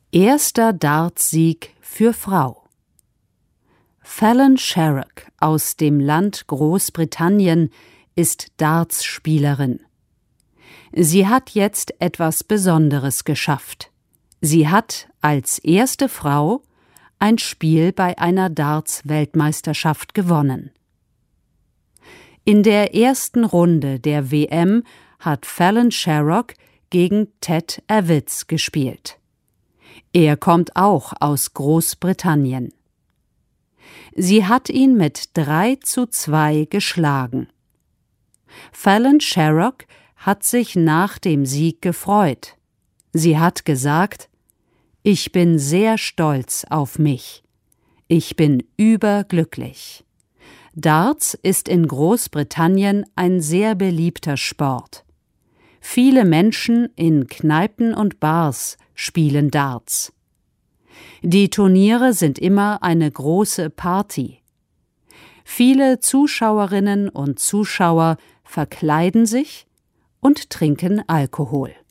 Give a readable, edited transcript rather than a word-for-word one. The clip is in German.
Erster Darts-Sieg für Frau. Fallon Sherrock aus dem Land Großbritannien ist Darts-Spielerin. Sie hat jetzt etwas Besonderes geschafft. Sie hat als erste Frau ein Spiel bei einer Darts-Weltmeisterschaft gewonnen. In der ersten Runde der WM hat Fallon Sherrock gegen Ted Evitts gespielt. Er kommt auch aus Großbritannien. Sie hat ihn mit 3:2 geschlagen. Fallon Sherrock hat sich nach dem Sieg gefreut. Sie hat gesagt: „Ich bin sehr stolz auf mich. Ich bin überglücklich." Darts ist in Großbritannien ein sehr beliebter Sport. Viele Menschen in Kneipen und Bars spielen Darts. Die Turniere sind immer eine große Party. Viele Zuschauerinnen und Zuschauer verkleiden sich und trinken Alkohol.